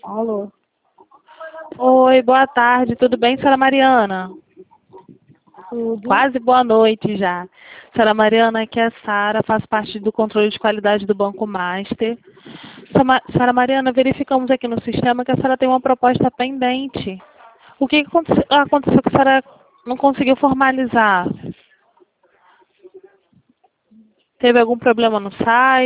Alô? Oi, boa tarde, tudo bem, senhora Mariana? Tudo? Quase boa noite já. Senhora Mariana, aqui é a Sara, faço parte do controle de qualidade do Banco Master. Senhora Mariana, verificamos aqui no sistema que a senhora tem uma proposta pendente. O que aconteceu que a senhora não conseguiu formalizar? Teve algum problema no site?